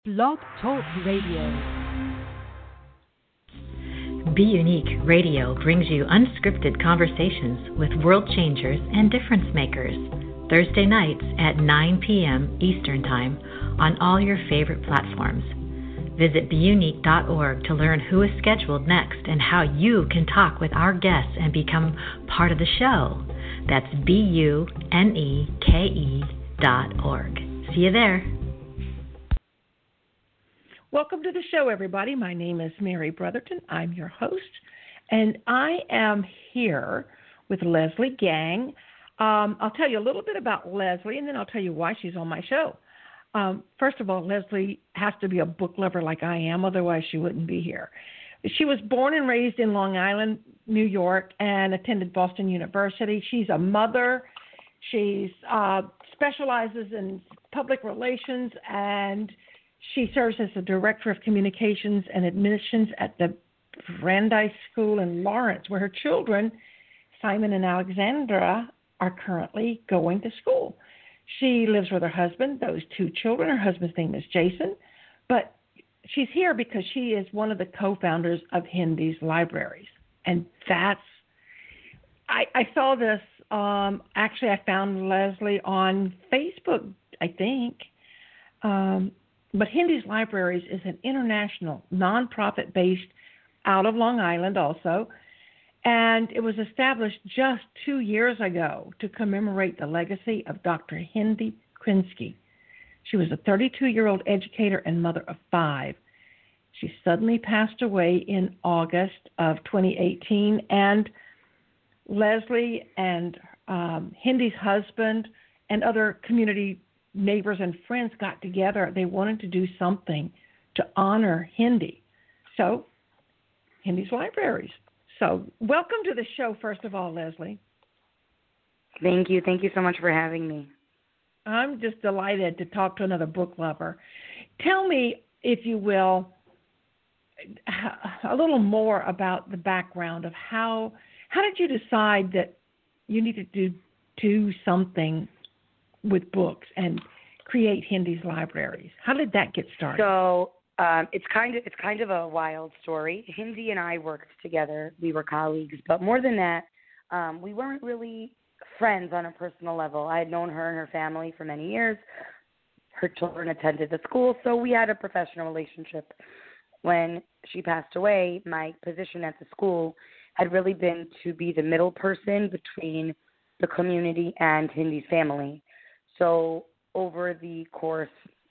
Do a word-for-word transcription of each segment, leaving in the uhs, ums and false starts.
Blog Talk Radio. Be Unique Radio brings you unscripted conversations with world changers and difference makers. Thursday nights at nine p.m. Eastern Time on all your favorite platforms. Visit be unique dot org to learn who is scheduled next and how you can talk with our guests and become part of the show. That's B U N E K E dot org. See you there. Welcome to the show, everybody. My name is Mary Brotherton. I'm your host, and I am here with Leslie Gang. Um, I'll tell you a little bit about Leslie, and then I'll tell you why she's on my show. Um, first of all, Leslie has to be a book lover like I am, otherwise she wouldn't be here. She was born and raised in Long Island, New York, and attended Boston University. She's a mother. She uh, specializes in public relations, and she serves as the Director of Communications and Admissions at the Brandeis School in Lawrence, where her children, Simon and Alexandra, are currently going to school. She lives with her husband, those two children. Her husband's name is Jason. But she's here because she is one of the co-founders of Hindy's Libraries. And that's, I, I saw this, um, actually I found Leslie on Facebook, I think. Um, But Hindy's Libraries is an international nonprofit based out of Long Island also, and it was established just two years ago to commemorate the legacy of Doctor Hindy Krinsky. She was a thirty-two-year-old educator and mother of five. She suddenly passed away in August of twenty eighteen, and Leslie and um, Hindy's husband and other community neighbors and friends got together. They wanted to do something to honor Hindy. So, Hindy's Libraries. So, welcome to the show, first of all, Leslie. Thank you. Thank you so much for having me. I'm just delighted to talk to another book lover. Tell me, if you will, a little more about the background of how, how did you decide that you needed to do something with books and create Hindy's Libraries? How did that get started? So um, it's kind of it's kind of a wild story. Hindy and I worked together. We were colleagues, but more than that, um, we weren't really friends on a personal level. I had known her and her family for many years. Her children attended the school, so we had a professional relationship. When she passed away, my position at the school had really been to be the middle person between the community and Hindy's family. So over the course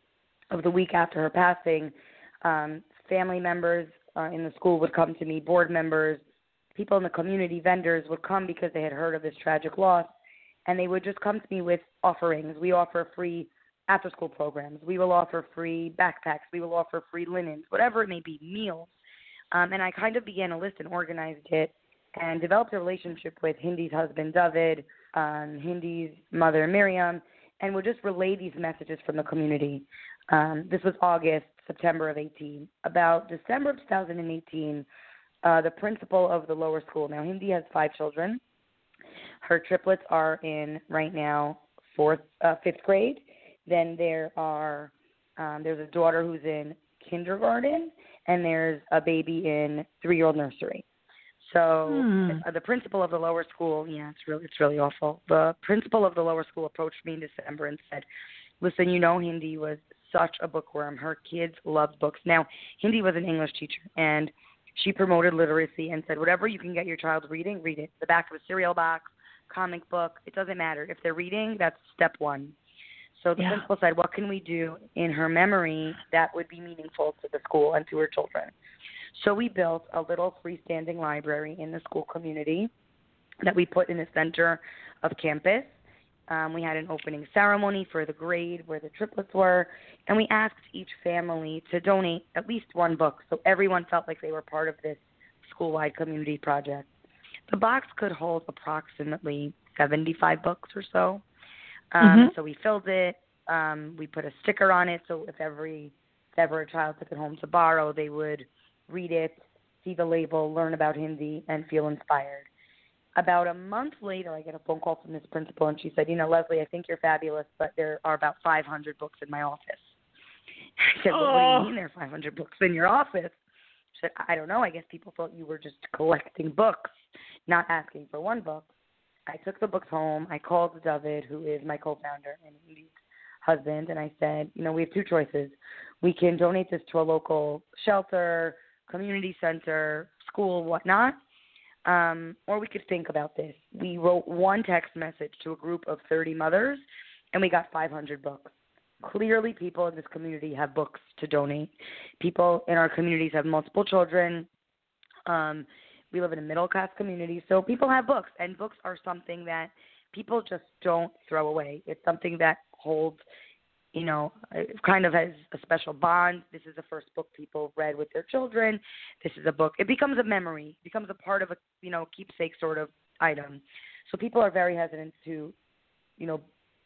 of the week after her passing, um, family members uh, in the school would come to me, board members, people in the community, vendors would come because they had heard of this tragic loss, and they would just come to me with offerings. We offer free after-school programs. We will offer free backpacks. We will offer free linens, whatever it may be, meals. Um, and I kind of began a list and organized it and developed a relationship with Hindy's husband, David, um, Hindy's mother, Miriam, and would just relay these messages from the community. Um, this was August, September of eighteen. About December of two thousand eighteen, uh, the principal of the lower school, now Hindy has five children. Her triplets are in, right now, fourth, uh, fifth grade. Then there are, um, there's a daughter who's in kindergarten, and there's a baby in three-year-old nursery. So hmm. the principal of the lower school, yeah, it's really, it's really awful. The principal of the lower school approached me in December and said, listen, you know Hindy was such a bookworm. Her kids loved books. Now, Hindy was an English teacher, and she promoted literacy and said, whatever you can get your child reading, read it. The back of a cereal box, comic book, it doesn't matter. If they're reading, that's step one. So the yeah. principal said, what can we do in her memory that would be meaningful to the school and to her children? So we built a little freestanding library in the school community that we put in the center of campus. Um, we had an opening ceremony for the grade where the triplets were, and we asked each family to donate at least one book so everyone felt like they were part of this school-wide community project. The box could hold approximately seventy-five books or so. Um, mm-hmm. So we filled it. Um, we put a sticker on it so if every if ever a child took it home to borrow, they would read it, see the label, learn about Hindy, and feel inspired. About a month later, I get a phone call from this principal, and she said, you know, Leslie, I think you're fabulous, but there are about five hundred books in my office. I said, well, Oh. what do you mean there are five hundred books in your office? She said, I don't know. I guess people thought you were just collecting books, not asking for one book. I took the books home. I called David, who is my co-founder and Indy's husband, and I said, you know, we have two choices. We can donate this to a local shelter, community center, school, whatnot, um, or we could think about this. We wrote one text message to a group of thirty mothers, and we got five hundred books. Clearly, people in this community have books to donate. People in our communities have multiple children. Um, we live in a middle-class community, so people have books, and books are something that people just don't throw away. It's something that holds, you know, it kind of has a special bond. This is the first book people read with their children. This is a book. It becomes a memory. It becomes a part of a, you know, keepsake sort of item. So people are very hesitant to, you know,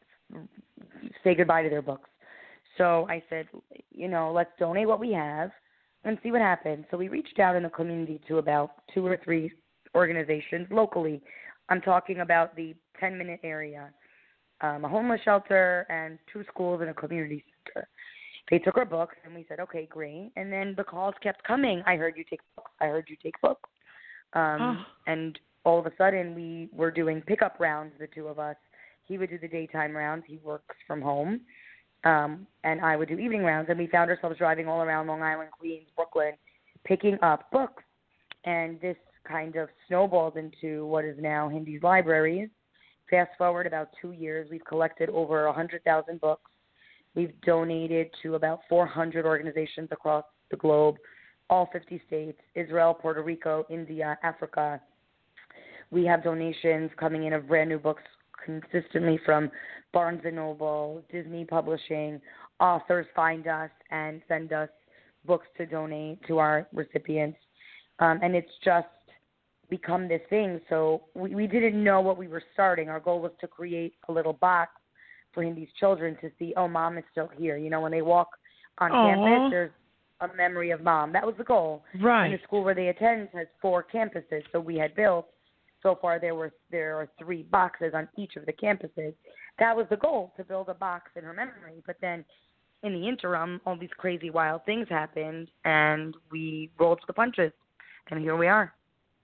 say goodbye to their books. So I said, you know, let's donate what we have and see what happens. So we reached out in the community to about two or three organizations locally. I'm talking about the ten-minute area, um, a homeless shelter and two schools and a community center. They took our books, and we said, okay, great. And then the calls kept coming. I heard you take books. I heard you take books. Um, oh. And all of a sudden, we were doing pickup rounds, the two of us. He would do the daytime rounds. He works from home. Um, and I would do evening rounds. And we found ourselves driving all around Long Island, Queens, Brooklyn, picking up books. And this kind of snowballed into what is now Hindy's Libraries. Fast forward about two years, we've collected over one hundred thousand books. We've donated to about four hundred organizations across the globe, all fifty states, Israel, Puerto Rico, India, Africa. We have donations coming in of brand new books consistently from Barnes and Noble, Disney Publishing. Authors find us and send us books to donate to our recipients. Um, and it's just become this thing. So we, we didn't know what we were starting. Our goal was to create a little box for Hindy's children to see, oh, mom is still here. You know, when they walk on Aww. campus, there's a memory of mom. That was the goal. Right. And the school where they attend has four campuses. So we had built, so far there were there are three boxes on each of the campuses. That was the goal, to build a box in her memory. But then in the interim, all these crazy, wild things happened, and we rolled with the punches. And here we are.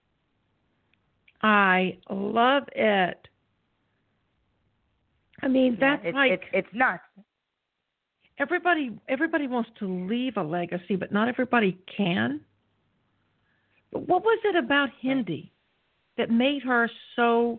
I love it. I mean, Yeah, that's it's, like it's it's nuts. Everybody, everybody wants to leave a legacy, but not everybody can. But what was it about Hindy that made her so?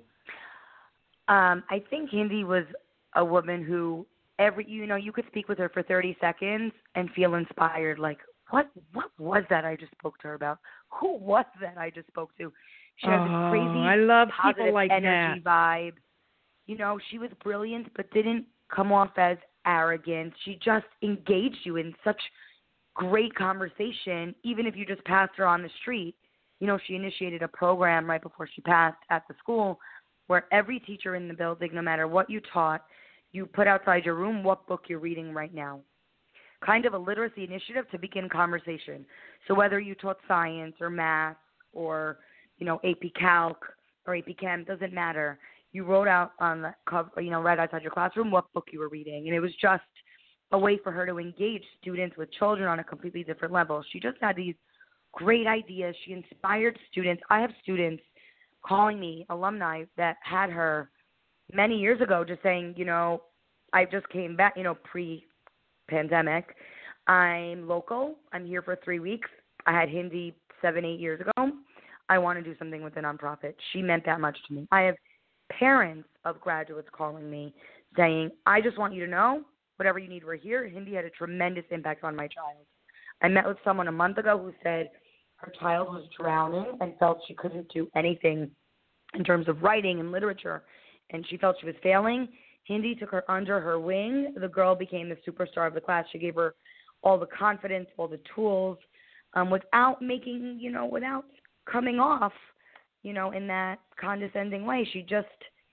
Um, I think Hindy was a woman who every you know you could speak with her for thirty seconds and feel inspired. Like, what what was that I just spoke to her about? Who was that I just spoke to? She had oh, this crazy, I love positive people like energy that. vibe. You know, she was brilliant, but didn't come off as arrogant. She just engaged you in such great conversation, even if you just passed her on the street. You know, she initiated a program right before she passed at the school where every teacher in the building, no matter what you taught, you put outside your room what book you're reading right now. Kind of a literacy initiative to begin conversation. So whether you taught science or math or, you know, A P Calc or A P Chem, doesn't matter. You wrote out on the cover, you know, right outside your classroom what book you were reading. And it was just a way for her to engage students with children on a completely different level. She just had these great ideas. She inspired students. I have students calling me, alumni, that had her many years ago just saying, you know, I just came back, you know, pre-pandemic. I'm local. I'm here for three weeks. I had Hindy seven, eight years ago. I want to do something with a nonprofit. She meant that much to me. I have parents of graduates calling me saying, I just want you to know, whatever you need, we're here. Hindy had a tremendous impact on my child. I met with someone a month ago who said her child was drowning and felt she couldn't do anything in terms of writing and literature, and she felt she was failing. Hindy took her under her wing. The girl became the superstar of the class. She gave her all the confidence, all the tools, um, without making, you know, without coming off, you know, in that condescending way. She just,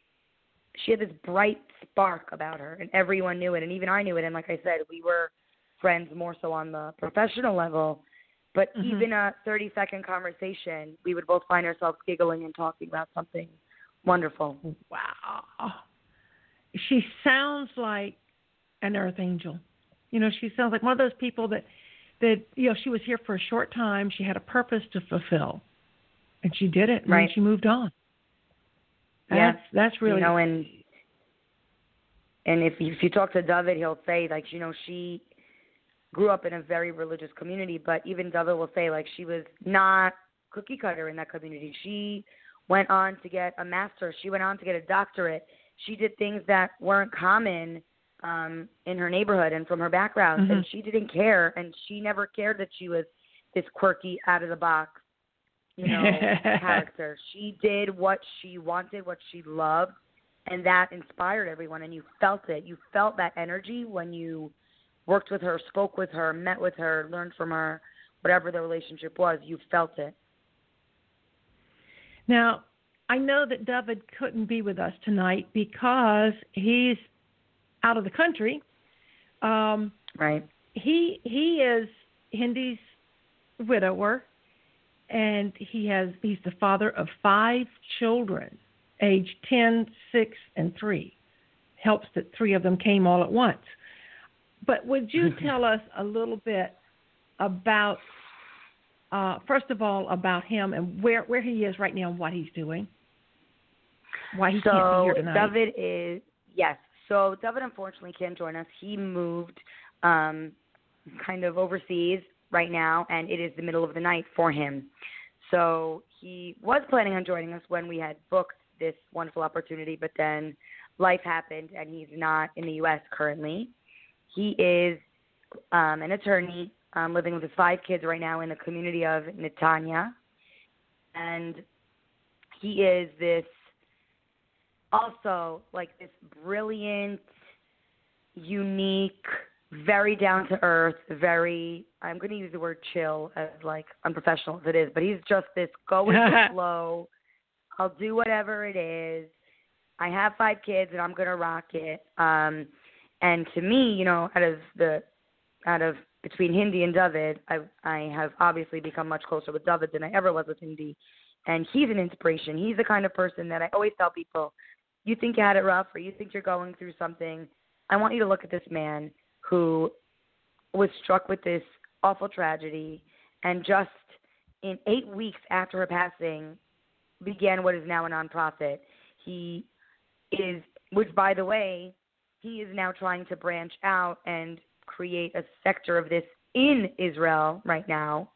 she had this bright spark about her, and everyone knew it, and even I knew it. And like I said, we were friends more so on the professional level, but mm-hmm. even a thirty-second conversation, we would both find ourselves giggling and talking about something wonderful. Wow. She sounds like an earth angel. You know, she sounds like one of those people that, that you know, she was here for a short time. She had a purpose to fulfill, and she did it, and right. then she moved on. Yeah. That's, that's really... You know, and, and if you, if you talk to David, he'll say, like, you know, she grew up in a very religious community, but even David will say, like, she was not cookie cutter in that community. She went on to get a master's. She went on to get a doctorate. She did things that weren't common um, in her neighborhood and from her background, mm-hmm. and she didn't care, and she never cared that she was this quirky, out-of-the-box, you know, character. She did what she wanted, what she loved, and that inspired everyone, and you felt it. You felt that energy when you worked with her, spoke with her, met with her, learned from her, whatever the relationship was, you felt it. Now, I know that David couldn't be with us tonight because he's out of the country. Um, right. He he is Hindy's widower, and he has he's the father of five children, aged ten, six, and three. Helps that three of them came all at once. But would you tell us a little bit about, uh, first of all, about him and where, where he is right now and what he's doing? Why he so can't be here tonight? David is, yes. So David unfortunately can't join us. He moved um, kind of overseas right now, and it is the middle of the night for him. So he was planning on joining us when we had booked this wonderful opportunity, but then life happened, and he's not in the U S currently. He is um, an attorney um, living with his five kids right now in the community of Netanya. And he is this also like this brilliant, unique, very down-to-earth, very, I'm going to use the word chill as like unprofessional as it is, but he's just this go with the flow. I'll do whatever it is. I have five kids and I'm going to rock it. Um, And to me, you know, out of the, out of between Hindi and David, I I have obviously become much closer with David than I ever was with Hindi, and he's an inspiration. He's the kind of person that I always tell people, you think you had it rough or you think you're going through something, I want you to look at this man who was struck with this awful tragedy, and just in eight weeks after her passing, began what is now a nonprofit. He is, which by the way, he is now trying to branch out and create a sector of this in Israel right now.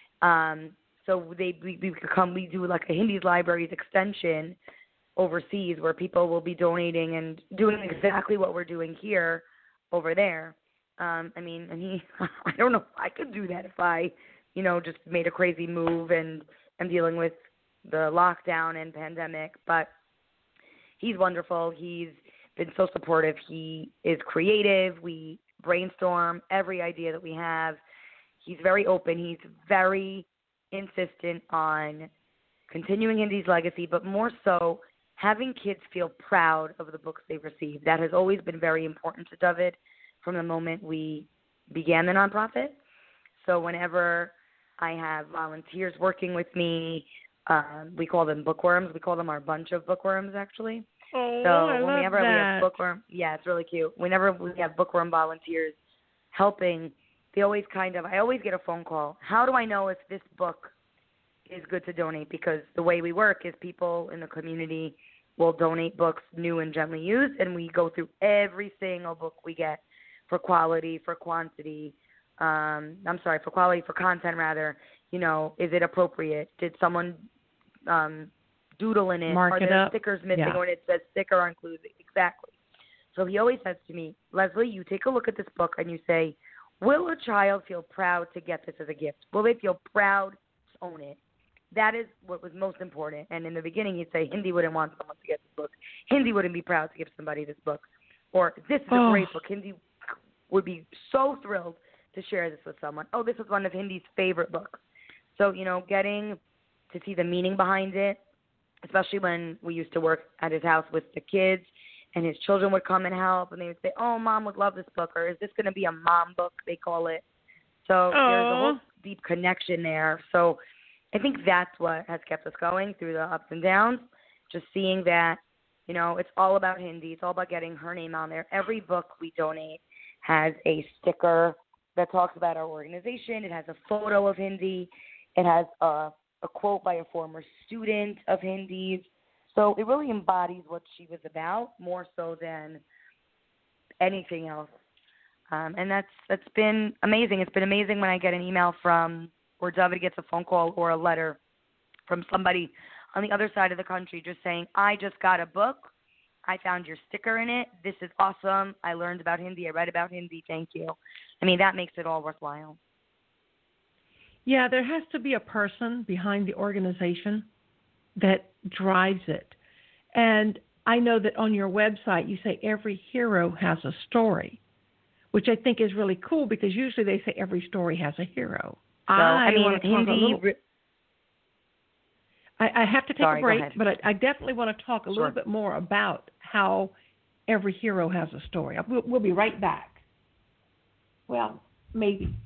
Um, so they we, we come we do like a Hindy's Libraries extension overseas where people will be donating and doing exactly what we're doing here over there. Um, I mean, and he I don't know if I could do that if I, you know, just made a crazy move and I'm dealing with the lockdown and pandemic, but he's wonderful. He's been so supportive. He is creative. We brainstorm every idea that we have. He's very open. He's very insistent on continuing Hindy's legacy, but more so having kids feel proud of the books they've received. That has always been very important to David from the moment we began the nonprofit. So whenever I have volunteers working with me, um, we call them bookworms. We call them our bunch of bookworms, actually. Oh, so I love whenever that. we have bookworm, yeah, it's really cute. Whenever we have bookworm volunteers helping, they always kind of, I always get a phone call. How do I know if this book is good to donate? Because the way we work is people in the community will donate books new and gently used, and we go through every single book we get for quality, for quantity. Um, I'm sorry, for quality, for content rather. You know, is it appropriate? Did someone um, doodle in it? Mark Are it there up. stickers missing Yeah. or it says sticker included? Exactly. So he always says to me, Leslie, you take a look at this book and you say, will a child feel proud to get this as a gift? Will they feel proud to own it? That is what was most important. And in the beginning, he'd say, Hindi wouldn't want someone to get this book. Hindi wouldn't be proud to give somebody this book. Or this is Oh. a great book. Hindi would be so thrilled to share this with someone. Oh, this is one of Hindy's favorite books. So, you know, getting to see the meaning behind it, especially when we used to work at his house with the kids and his children would come and help and they would say, oh, Mom would love this book, or is this going to be a mom book, they call it. So Aww. there's a whole deep connection there. So I think that's what has kept us going through the ups and downs, just seeing that, you know, it's all about Hindi. It's all about getting her name on there. Every book we donate has a sticker that talks about our organization. It has a photo of Hindi. It has a, a quote by a former student of Hindi's. So it really embodies what she was about more so than anything else. Um, and that's that's been amazing. It's been amazing when I get an email from, or David gets a phone call or a letter from somebody on the other side of the country just saying, I just got a book. I found your sticker in it. This is awesome. I learned about Hindi. I read about Hindi. Thank you. I mean, that makes it all worthwhile. Yeah, there has to be a person behind the organization that drives it. And I know that on your website you say every hero has a story, which I think is really cool because usually they say every story has a hero. So, I, I mean, want to talk Hindi, a little, I, I have to take sorry, a break, but I, I definitely want to talk a sure. little bit more about how every hero has a story. We'll, we'll be right back. Well, maybe.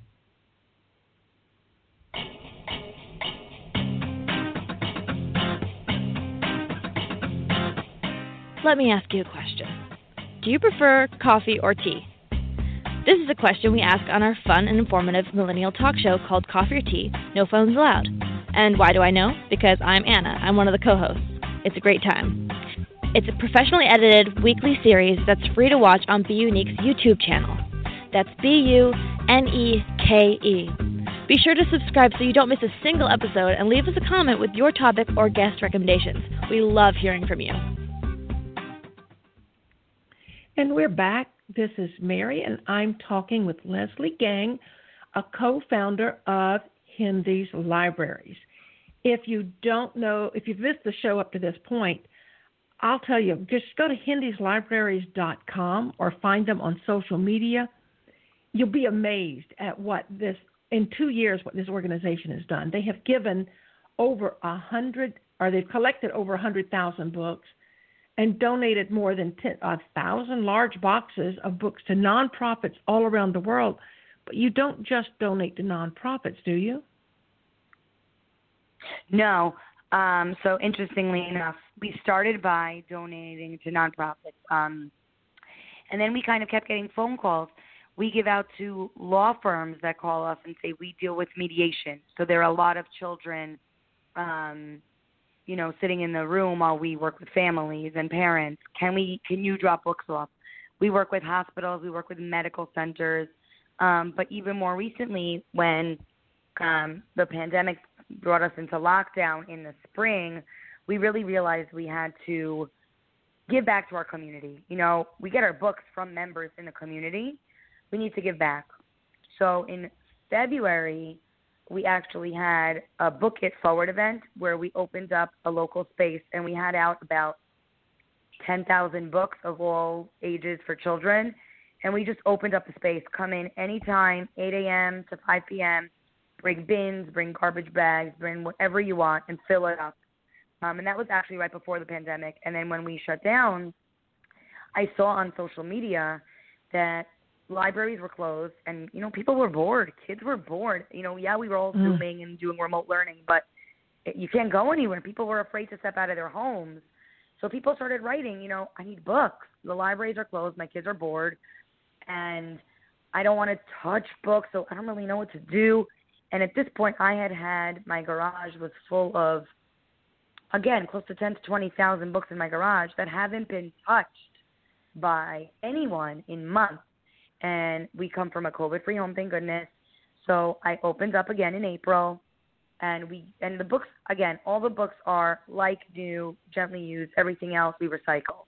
Let me ask you a question. Do you prefer coffee or tea? This is a question we ask on our fun and informative millennial talk show called Coffee or Tea, No Phones Allowed. And why do I know? Because I'm Anna. I'm one of the co-hosts. It's a great time. It's a professionally edited weekly series that's free to watch on Be Unique's YouTube channel. That's B U N E K E. Be sure to subscribe so you don't miss a single episode and leave us a comment with your topic or guest recommendations. We love hearing from you. And we're back. This is Mary, and I'm talking with Leslie Gang, a co-founder of Hindi's Libraries. If you don't know, if you've missed the show up to this point, I'll tell you, just go to hindis libraries dot com or find them on social media. You'll be amazed at what this, in two years, what this organization has done. They have given over a hundred, or they've collected over a hundred thousand books and donated more than a thousand large boxes of books to nonprofits all around the world. But you don't just donate to nonprofits, do you? No. Um, so interestingly enough, we started by donating to nonprofits. Um, and then we kind of kept getting phone calls. We give out to law firms that call us and say we deal with mediation. So there are a lot of children um, you know, sitting in the room while we work with families and parents. Can we? Can you drop books off? We work with hospitals. We work with medical centers. Um, but even more recently, when um, the pandemic brought us into lockdown in the spring, we really realized we had to give back to our community. You know, we get our books from members in the community. We need to give back. So in February, we actually had a Book It Forward event where we opened up a local space and we had out about ten thousand books of all ages for children. And we just opened up the space. Come in anytime, eight a.m. to five p.m., bring bins, bring garbage bags, bring whatever you want and fill it up. Um, and that was actually right before the pandemic. And then when we shut down, I saw on social media that libraries were closed, and, you know, people were bored. Kids were bored. You know, yeah, we were all mm. Zooming and doing remote learning, but it, you can't go anywhere. People were afraid to step out of their homes. So people started writing, you know, I need books. The libraries are closed. My kids are bored, and I don't want to touch books, so I don't really know what to do. And at this point, I had had my garage was full of, again, close to ten to twenty thousand books in my garage that haven't been touched by anyone in months. And we come from a COVID-free home, thank goodness. So I opened up again in April, and we and the books, again, all the books are like new, gently used, everything else we recycle.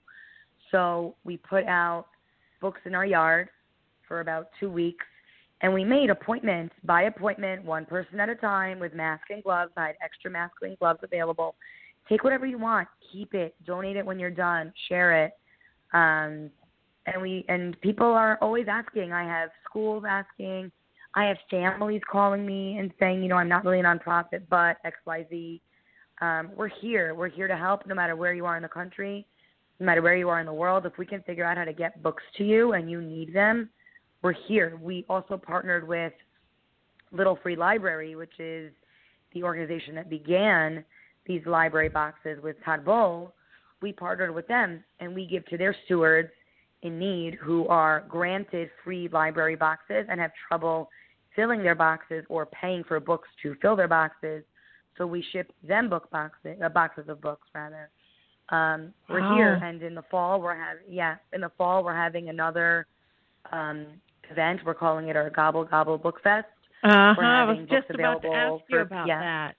So we put out books in our yard for about two weeks, and we made appointments, by appointment, one person at a time with masks and gloves. I had extra masks and gloves available. Take whatever you want. Keep it. Donate it when you're done. Share it. Um And we and people are always asking. I have schools asking. I have families calling me and saying, you know, I'm not really a nonprofit, but X Y Z. Um, we're here. We're here to help no matter where you are in the country, no matter where you are in the world. If we can figure out how to get books to you and you need them, we're here. We also partnered with Little Free Library, which is the organization that began these library boxes with Todd Bull. We partnered with them, and we give to their stewards in need who are granted free library boxes and have trouble filling their boxes or paying for books to fill their boxes. So we ship them book boxes, uh, boxes of books rather. Um, we're wow. here, and in the fall we're having yeah in the fall we're having another um, event. We're calling it our Gobble Gobble Book Fest. Uh-huh. We're I having was books just about to ask you for, about yeah. that.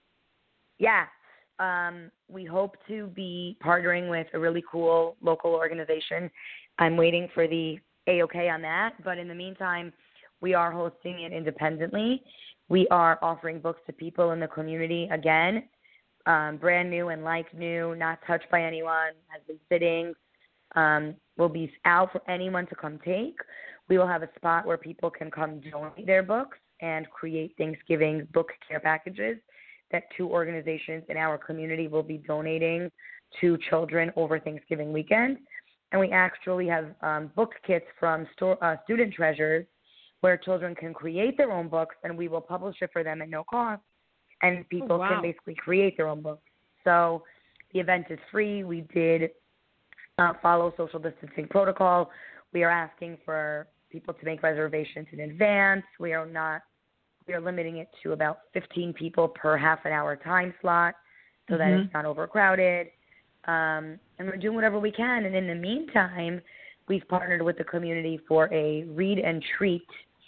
Yeah. Um, we hope to be partnering with a really cool local organization. I'm waiting for the A-OK on that, but in the meantime, we are hosting it independently. We are offering books to people in the community, again, um, brand new and like new, not touched by anyone, has been sitting, um, will be out for anyone to come take. We will have a spot where people can come donate their books and create Thanksgiving book care packages that two organizations in our community will be donating to children over Thanksgiving weekend. And we actually have um, book kits from store, uh, Student Treasures where children can create their own books, and we will publish it for them at no cost. And people oh, wow. can basically create their own books. So the event is free. We did uh, follow social distancing protocol. We are asking for people to make reservations in advance. We are not We are limiting it to about fifteen people per half an hour time slot so mm-hmm. that it's not overcrowded. Um, and we're doing whatever we can. And in the meantime, we've partnered with the community for a read and treat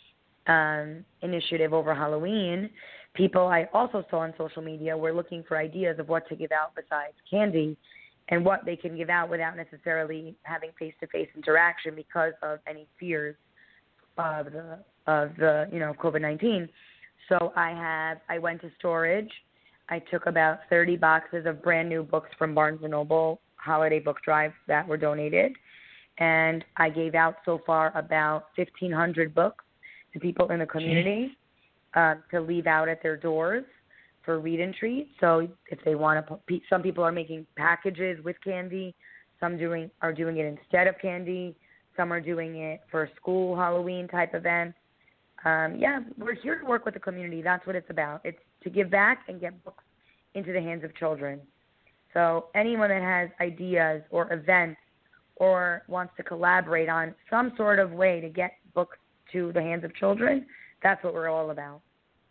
um, initiative over Halloween. People I also saw on social media were looking for ideas of what to give out besides candy and what they can give out without necessarily having face-to-face interaction because of any fears of the of the you know COVID nineteen. So I have I went to storage. I took about thirty boxes of brand new books from Barnes and Noble holiday book drive that were donated, and I gave out so far about fifteen hundred books to people in the community uh, to leave out at their doors for read and treat. So if they want to, some people are making packages with candy. Some doing are doing it instead of candy. Some are doing it for school Halloween type events. Um, yeah, we're here to work with the community. That's what it's about. It's to give back and get books into the hands of children. So anyone that has ideas or events or wants to collaborate on some sort of way to get books to the hands of children, that's what we're all about.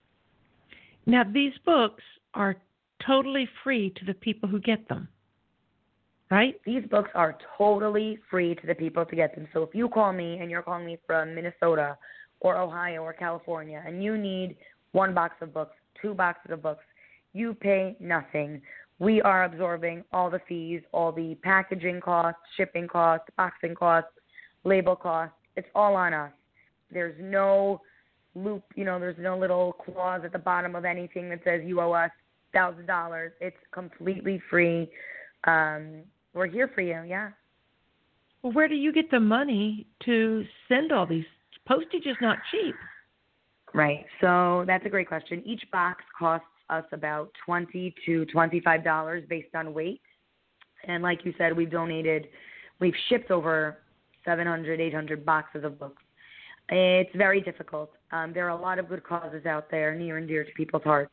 Now, these books are totally free to the people who get them, right? These books are totally free to the people to get them. So if you call me and you're calling me from Minnesota or Ohio or California and you need one box of books, two boxes of books, you pay nothing. We are absorbing all the fees, all the packaging costs, shipping costs, boxing costs, label costs. It's all on us. There's no loop, you know, there's no little clause at the bottom of anything that says you owe us one thousand dollars. It's completely free. Um, we're here for you, yeah. Well, where do you get the money to send all these? Postage is not cheap. Right. So that's a great question. Each box costs us about twenty to twenty-five dollars based on weight. And like you said, we've donated, we've shipped over seven hundred, eight hundred boxes of books. It's very difficult. Um, there are a lot of good causes out there near and dear to people's hearts.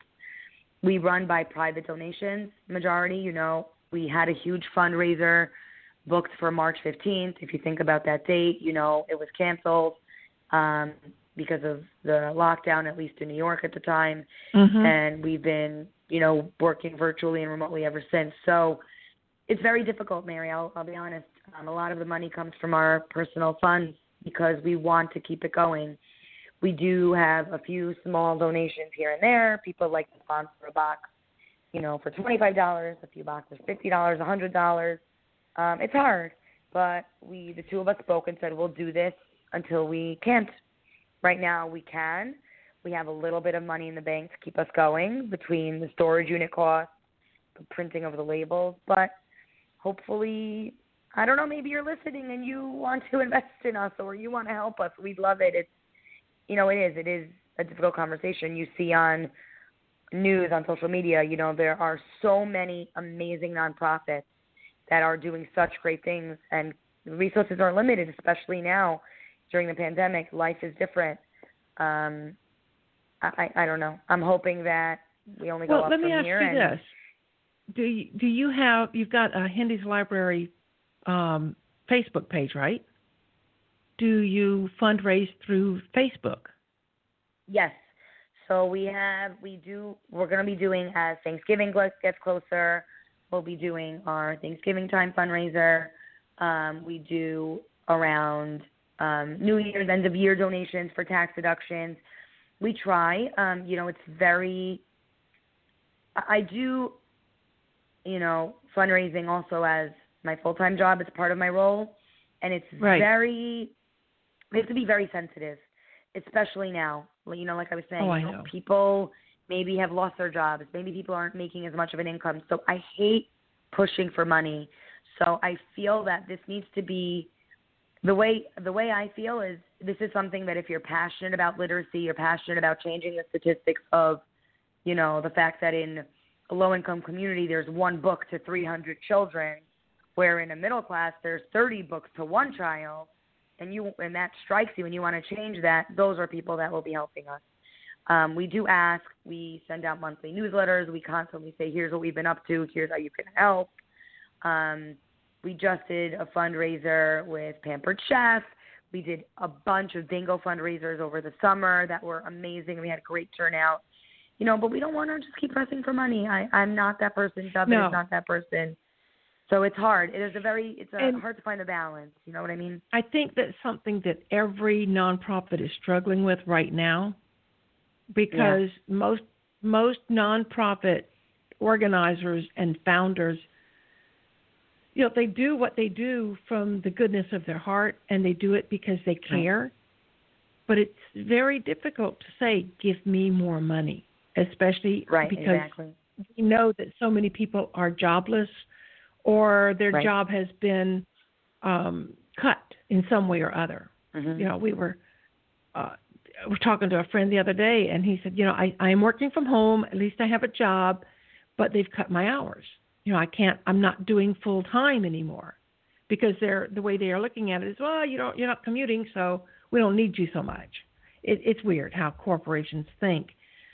We run by private donations, majority. You know, we had a huge fundraiser booked for March fifteenth. If you think about that date, you know, it was canceled. Um, because of the lockdown, at least in New York at the time. Mm-hmm. And we've been, you know, working virtually and remotely ever since. So it's very difficult, Mary. I'll, I'll be honest. Um, a lot of the money comes from our personal funds because we want to keep it going. We do have a few small donations here and there. People like to sponsor a box, you know, for twenty-five dollars, a few boxes, fifty dollars, one hundred dollars. Um, it's hard, but we, the two of us spoke and said, we'll do this until we can't. Right now we can. We have a little bit of money in the bank to keep us going between the storage unit costs, the printing of the labels. But hopefully, I don't know, maybe you're listening and you want to invest in us or you want to help us. We'd love it. It's, you know, it is. It is a difficult conversation. You see on news, on social media, you know, there are so many amazing nonprofits that are doing such great things, and the resources are limited, especially now. During the pandemic, life is different. Um, I, I don't know. I'm hoping that we only go well, up from here. Well, let me ask you and, this. Do you, do you have, you've got a Hendy's Library um, Facebook page, right? do you fundraise through Facebook? Yes. So we have, we do, we're going to be doing, as Thanksgiving gets closer, we'll be doing our Thanksgiving time fundraiser. Um, we do around um, New Year's, end of year donations for tax deductions. We try. Um, you know, it's very, I do, you know, fundraising also as my full-time job. It's part of my role. And it's right. very, we have to be very sensitive, especially now. You know, like I was saying, oh, I you know, know. people maybe have lost their jobs. Maybe people aren't making as much of an income. So I hate pushing for money. So I feel that this needs to be, the way the way I feel is this is something that if you're passionate about literacy, you're passionate about changing the statistics of, you know, the fact that in a low-income community there's one book to three hundred children, where in a middle class there's thirty books to one child, and you and that strikes you and you want to change that, those are people that will be helping us. Um, we do ask. We send out monthly newsletters. We constantly say, here's what we've been up to. Here's how you can help. Um, we just did a fundraiser with Pampered Chef. We did a bunch of bingo fundraisers over the summer that were amazing. We had a great turnout. You know, but we don't want to just keep pressing for money. I, I'm not that person. Dubin no. is not that person. So it's hard. It is a very, it's a, and hard to find the balance. You know what I mean? I think that's something that every nonprofit is struggling with right now, because yeah. most most nonprofit organizers and founders, you know, they do what they do from the goodness of their heart, and they do it because they care. Right. But it's very difficult to say, give me more money, especially right, because exactly. we know that so many people are jobless, or their right. job has been um, cut in some way or other. Mm-hmm. You know, we were uh, we were talking to a friend the other day, and he said, you know, I, I'm working from home. At least I have a job, but they've cut my hours. You know, I can't. I'm not doing full time anymore, because they're the way they are looking at it is, well, you don't, you're not commuting, so we don't need you so much. It, it's weird how corporations think.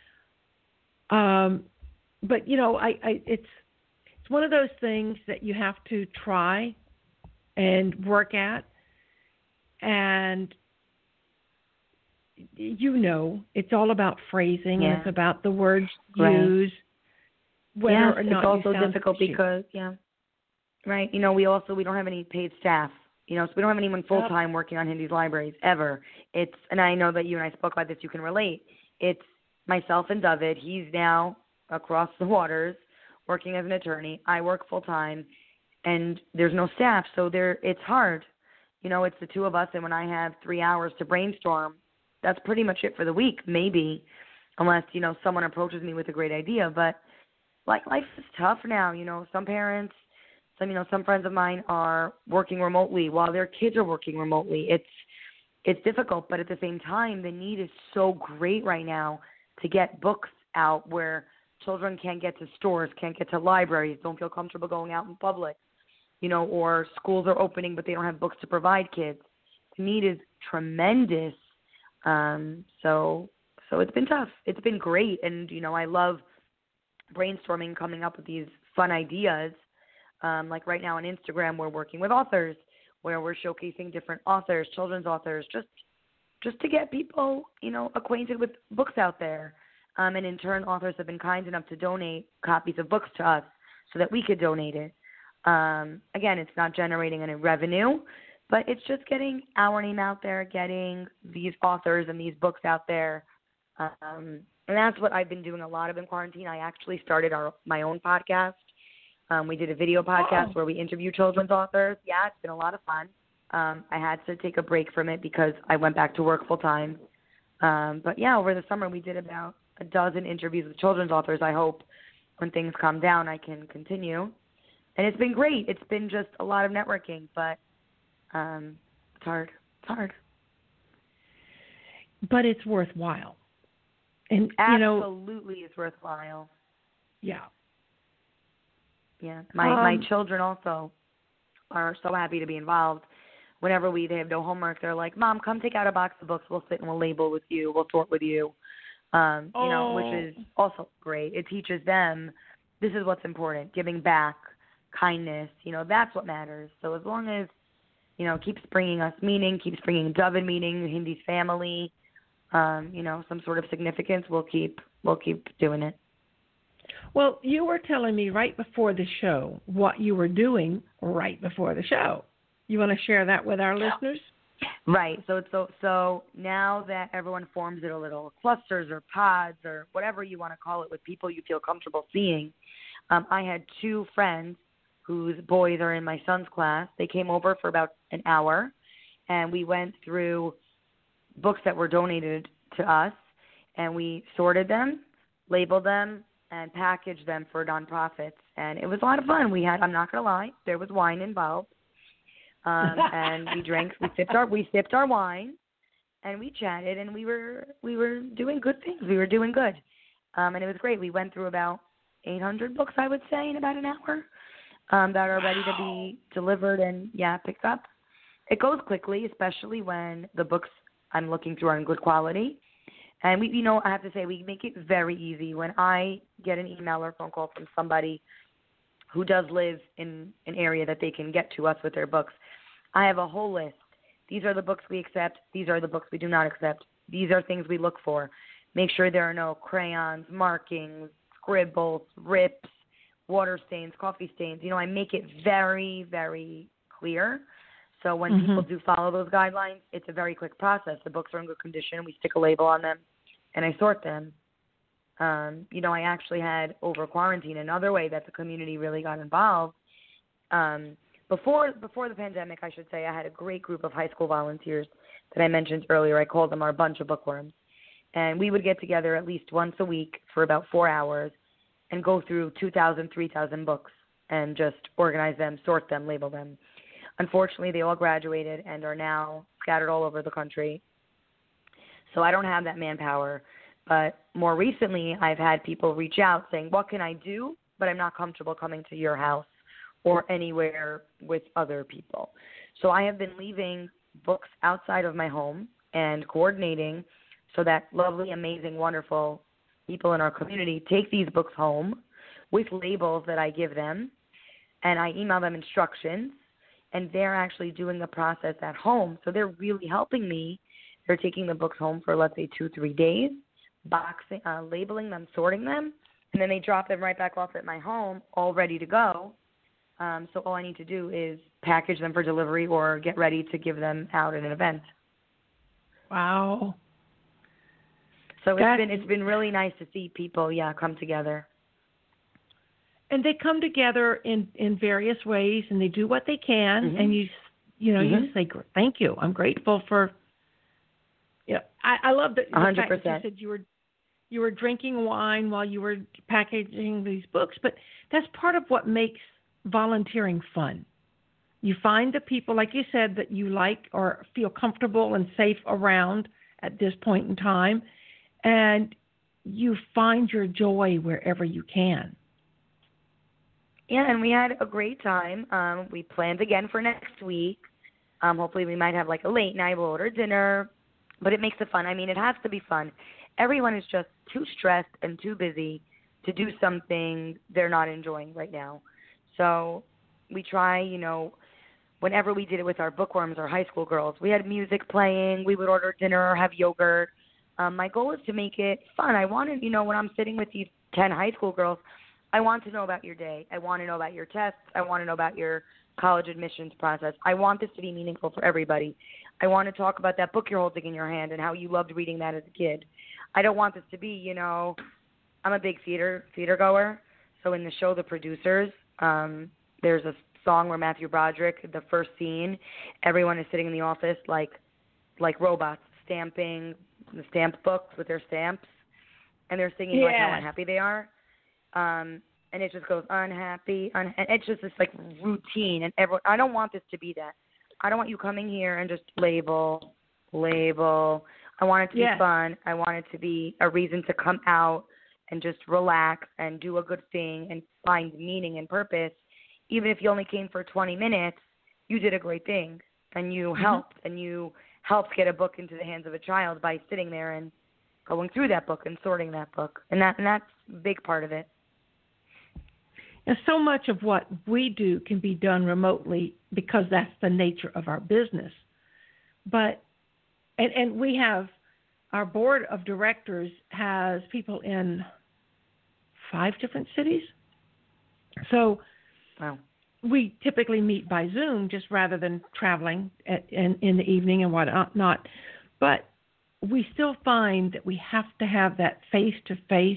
Um, but you know, I, I it's. It's one of those things that you have to try and work at. And, you know, it's all about phrasing, yeah. and it's about the words right. used. Whether yes, or not it's also difficult fishy. because, yeah, right. You know, we also, we don't have any paid staff. You know, so we don't have anyone full-time yep. working on Hindy's libraries ever. It's, and I know that you and I spoke about this, you can relate. It's myself and David. He's now across the waters, working as an attorney. I work full time, and there's no staff, so there it's hard. You know, it's the two of us, and when I have three hours to brainstorm, that's pretty much it for the week, maybe, unless, you know, someone approaches me with a great idea. But like, life is tough now. You know, some parents, some you know, some friends of mine are working remotely while their kids are working remotely. It's it's difficult, but at the same time, the need is so great right now to get books out where children can't get to stores, can't get to libraries, don't feel comfortable going out in public, you know, or schools are opening but they don't have books to provide kids. The need is tremendous. Um, so so it's been tough. It's been great. And, you know, I love brainstorming, coming up with these fun ideas. Um, like right now on Instagram, we're working with authors where we're showcasing different authors, children's authors, just just to get people, you know, acquainted with books out there. Um, and in turn, authors have been kind enough to donate copies of books to us so that we could donate it. Um, again, it's not generating any revenue, but it's just getting our name out there, getting these authors and these books out there. Um, and that's what I've been doing a lot of in quarantine. I actually started our my own podcast. Um, we did a video podcast oh. where we interview children's authors. Yeah, it's been a lot of fun. Um, I had to take a break from it because I went back to work full time. Um, but, yeah, over the summer we did about a dozen interviews with children's authors. I hope when things calm down I can continue. And it's been great. It's been just a lot of networking, but um, it's hard. It's hard. But it's worthwhile. And Absolutely, you know, it's worthwhile. Yeah. Yeah. My um, my children also are so happy to be involved. Whenever we they have no homework, they're like, Mom, come take out a box of books. We'll sit and we'll label with you. We'll sort with you. Um, you oh. know, which is also great. It teaches them this is what's important, giving back, kindness. You know, that's what matters. So as long as you know, keeps bringing us meaning, keeps bringing David meaning, Hindi's family, um, you know, some sort of significance, we'll keep we'll keep doing it. Well, you were telling me right before the show what you were doing right before the show. You want to share that with our listeners? Right. So so so now that everyone forms it a little clusters or pods or whatever you want to call it with people you feel comfortable seeing, um, I had two friends whose boys are in my son's class. They came over for about an hour, and we went through books that were donated to us, and we sorted them, labeled them, and packaged them for nonprofits. And it was a lot of fun. We had, I'm not going to lie, there was wine involved. Um, and we drank, we sipped our, we sipped our wine, and we chatted, and we were, we were doing good things. We were doing good. Um, and it was great. We went through about eight hundred books, I would say, in about an hour, um, that are ready to be delivered and, yeah, picked up. It goes quickly, especially when the books I'm looking through are in good quality. And, we, you know, I have to say, we make it very easy. When I get an email or phone call from somebody who does live in an area that they can get to us with their books, I have a whole list. These are the books we accept. These are the books we do not accept. These are things we look for. Make sure there are no crayons, markings, scribbles, rips, water stains, coffee stains. You know, I make it very, very clear. So when mm-hmm. people do follow those guidelines, it's a very quick process. The books are in good condition. We stick a label on them, and I sort them. Um, you know, I actually had, over quarantine, another way that the community really got involved. Um, before before the pandemic, I should say, I had a great group of high school volunteers that I mentioned earlier. I called them our bunch of bookworms. And we would get together at least once a week for about four hours and go through two thousand, three thousand books and just organize them, sort them, label them. Unfortunately, they all graduated and are now scattered all over the country. So I don't have that manpower. But more recently, I've had people reach out saying, what can I do? But I'm not comfortable coming to your house or anywhere with other people. So I have been leaving books outside of my home and coordinating so that lovely, amazing, wonderful people in our community take these books home with labels that I give them, and I email them instructions, and they're actually doing the process at home. So they're really helping me. They're taking the books home for, let's say, two, three days, boxing, uh, labeling them, sorting them, and then they drop them right back off at my home, all ready to go. Um, so all I need to do is package them for delivery or get ready to give them out at an event. Wow. So it's been it's been really nice to see people, yeah, come together. And they come together in, in various ways, and they do what they can. Mm-hmm. And you, you know, mm-hmm. you say, "Thank you. I'm grateful for." Yeah, you know, I, I love that. one hundred percent. The fact that you said you were you were drinking wine while you were packaging these books, but that's part of what makes volunteering fun. You find the people, like you said, that you like or feel comfortable and safe around at this point in time. And you find your joy wherever you can. Yeah, and we had a great time. Um, we planned again for next week. Um, hopefully we might have like a late night. We'll order dinner. But it makes it fun. I mean, it has to be fun. Everyone is just too stressed and too busy to do something they're not enjoying right now. So we try, you know, whenever we did it with our bookworms or high school girls, we had music playing. We would order dinner or have yogurt. Um, my goal is to make it fun. I want to, you know, when I'm sitting with these ten high school girls, I want to know about your day. I want to know about your tests. I want to know about your college admissions process. I want this to be meaningful for everybody. I want to talk about that book you're holding in your hand and how you loved reading that as a kid. I don't want this to be, you know, I'm a big theater theater goer. So in the show The Producers, um, there's a song where Matthew Broderick, the first scene, everyone is sitting in the office like like robots, stamping the stamp books with their stamps, and they're singing yes. like how unhappy they are. Um, and it just goes unhappy, un- and it's just this like routine. And everyone, I don't want this to be that. I don't want you coming here and just label, label. I want it to yes. be fun. I want it to be a reason to come out and just relax and do a good thing and find meaning and purpose. Even if you only came for twenty minutes, you did a great thing, and you mm-hmm. helped, and you helped get a book into the hands of a child by sitting there and going through that book and sorting that book. And that and that's a big part of it. And so much of what we do can be done remotely because that's the nature of our business. But and, and we have our board of directors has people in five different cities. So wow. we typically meet by Zoom just rather than traveling at, in, in the evening and whatnot. But we still find that we have to have that face-to-face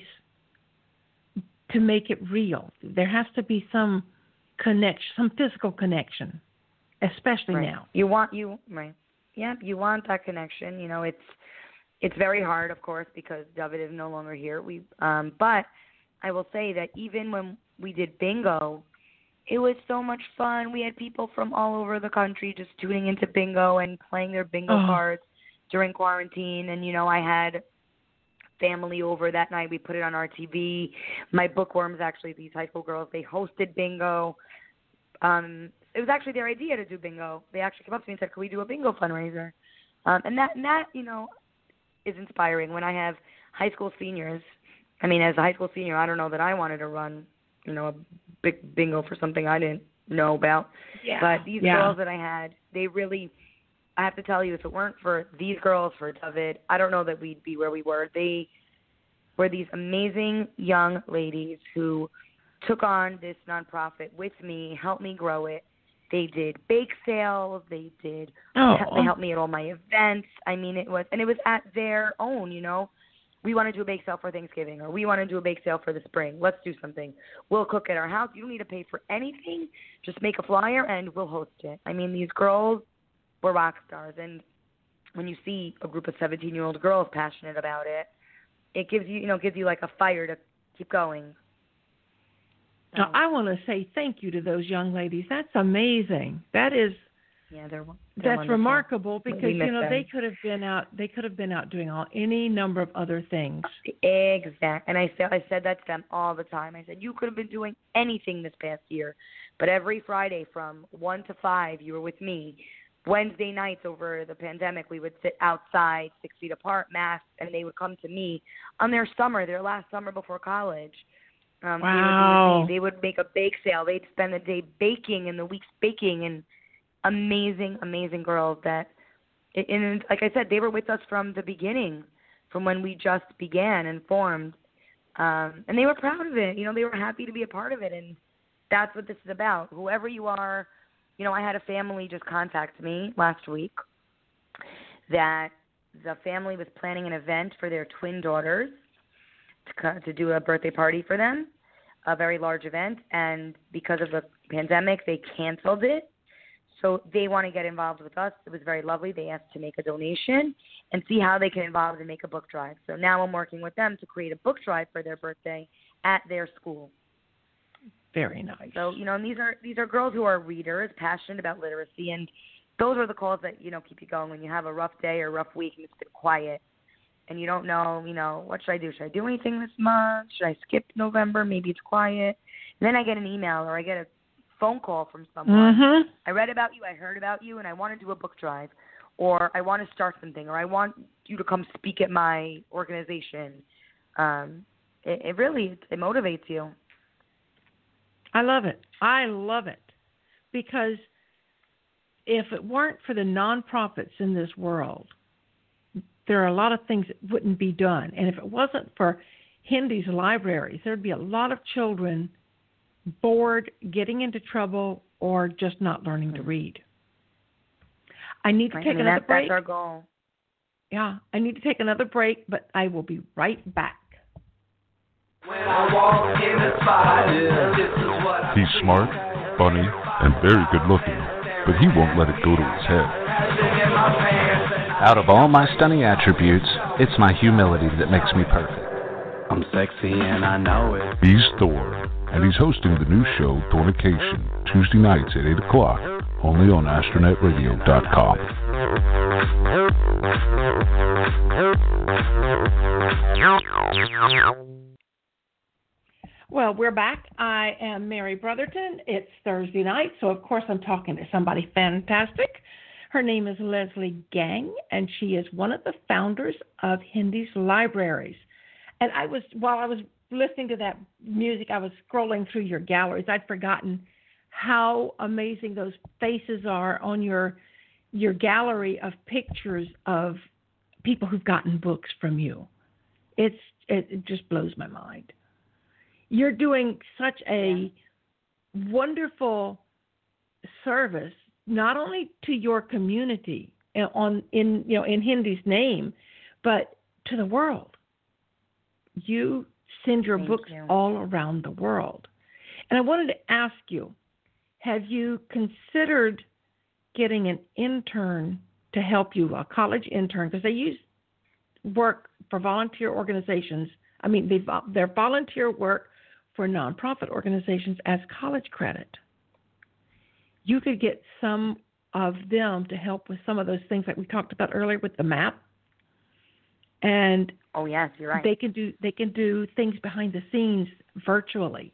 to make it real. There has to be some connection, some physical connection, especially right. now. You want you right. Yeah, you want that connection. You know, it's it's very hard, of course, because David is no longer here. We um, but I will say that even when we did bingo, it was so much fun. We had people from all over the country just tuning into bingo and playing their bingo oh. cards during quarantine. And, you know, I had family over that night. We put it on our T V. My bookworms, actually, these high school girls, they hosted bingo. Um, it was actually their idea to do bingo. They actually came up to me and said, could we do a bingo fundraiser? Um, and that, and that, you know, is inspiring. When I have high school seniors, I mean, as a high school senior, I don't know that I wanted to run, you know, a big bingo for something I didn't know about. Yeah. But these yeah. girls that I had, they really, I have to tell you, if it weren't for these girls, for David, I don't know that we'd be where we were. They were these amazing young ladies who took on this nonprofit with me, helped me grow it. They did bake sales. They did. Oh. They helped me at all my events. I mean, it was, and it was at their own, you know. We want to do a bake sale for Thanksgiving, or we want to do a bake sale for the spring. Let's do something. We'll cook at our house. You don't need to pay for anything. Just make a flyer, and we'll host it. I mean, these girls were rock stars. And when you see a group of seventeen-year-old girls passionate about it, it gives you, you know, gives you like a fire to keep going. So, now, I want to say thank you to those young ladies. That's amazing. That is. Yeah, they're, they're that's wonderful. remarkable because We you know them. they could have been out. They could have been out doing all any number of other things. Exact. And I said I said that to them all the time. I said you could have been doing anything this past year, but every Friday from one to five, you were with me. Wednesday nights over the pandemic, we would sit outside, six feet apart, masked, and they would come to me on their summer, their last summer before college. Um, wow. They would, they would make a bake sale. They'd spend the day baking and the weeks baking, and amazing, amazing girls that, and like I said, they were with us from the beginning, from when we just began and formed. Um, and they were proud of it. You know, they were happy to be a part of it. And that's what this is about. Whoever you are, you know, I had a family just contact me last week that the family was planning an event for their twin daughters to, to do a birthday party for them, a very large event. And because of the pandemic, they canceled it. So they want to get involved with us. It was very lovely. They asked to make a donation and see how they can involve and make a book drive. So now I'm working with them to create a book drive for their birthday at their school. Very nice. So, you know, and these are these are girls who are readers, passionate about literacy, and those are the calls that, you know, keep you going when you have a rough day or a rough week and it's been quiet and you don't know, you know, what should I do? Should I do anything this month? Should I skip November? Maybe it's quiet. And then I get an email or I get a phone call from someone. Mm-hmm. I read about you, I heard about you, and I want to do a book drive, or I want to start something, or I want you to come speak at my organization. Um, it, it really, it motivates you. I love it. I love it. Because if it weren't for the nonprofits in this world, there are a lot of things that wouldn't be done. And if it wasn't for Hindy's libraries, there'd be a lot of children bored, getting into trouble, or just not learning to read. I need to Right. take I mean, another that, break. That's our goal. Yeah, I need to take another break, but I will be right back. When I walk in the spot, this is what I He's smart, funny, and very good looking, but he won't let it go to his head. Out of all my stunning attributes, it's my humility that makes me perfect. I'm sexy and I know it. He's Thor, and he's hosting the new show, Thornication, Tuesday nights at eight o'clock, only on astronet radio dot com. Well, we're back. I am Mary Brotherton. It's Thursday night, so of course I'm talking to somebody fantastic. Her name is Leslie Gang, and she is one of the founders of Hindy's Libraries. And I was, while I was listening to that music, I was scrolling through your galleries. I'd forgotten how amazing those faces are on your your gallery of pictures of people who've gotten books from you. It's it, it just blows my mind. You're doing such a yeah. wonderful service, not only to your community on in you know in Hindi's name, but to the world. You send your Thank books you. all around the world. And I wanted to ask you, have you considered getting an intern to help you, a college intern, because they use work for volunteer organizations. I mean, they, their volunteer work for nonprofit organizations as college credit. You could get some of them to help with some of those things like we talked about earlier with the map. And oh yes, you're right. They can do they can do things behind the scenes virtually.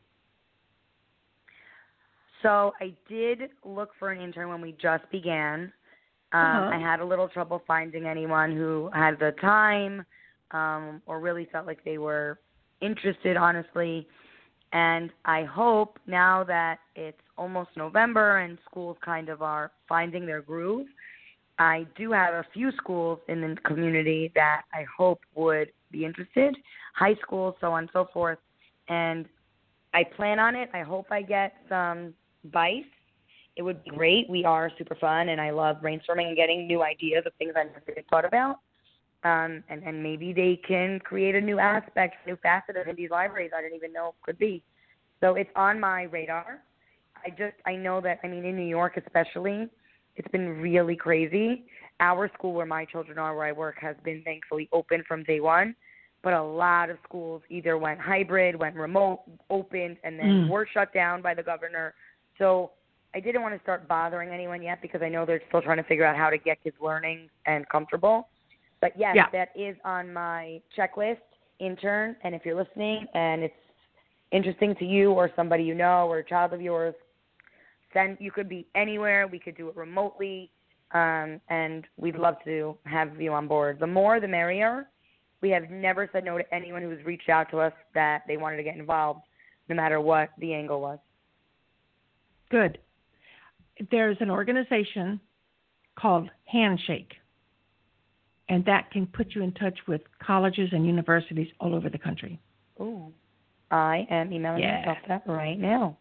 So I did look for an intern when we just began. Um, uh-huh. I had a little trouble finding anyone who had the time um, or really felt like they were interested, honestly. And I hope now that it's almost November and schools kind of are finding their groove, I do have a few schools in the community that I hope would be interested, high schools, so on and so forth. And I plan on it. I hope I get some advice. It would be great. We are super fun, and I love brainstorming and getting new ideas of things I never even thought about. Um, and, and maybe they can create a new aspect, new facet of Hindi's libraries I didn't even know could be. So it's on my radar. I just, I know that, I mean, in New York especially, it's been really crazy. Our school where my children are, where I work, has been thankfully open from day one. But a lot of schools either went hybrid, went remote, opened, and then mm. were shut down by the governor. So I didn't want to start bothering anyone yet because I know they're still trying to figure out how to get kids learning and comfortable. But, yes, yeah. that is on my checklist, intern. And if you're listening and it's interesting to you or somebody you know or a child of yours, then you could be anywhere. We could do it remotely, um, and we'd love to have you on board. The more, the merrier. We have never said no to anyone who's reached out to us that they wanted to get involved, no matter what the angle was. Good. There's an organization called Handshake, and that can put you in touch with colleges and universities all over the country. Ooh, I am emailing yeah. myself that right now.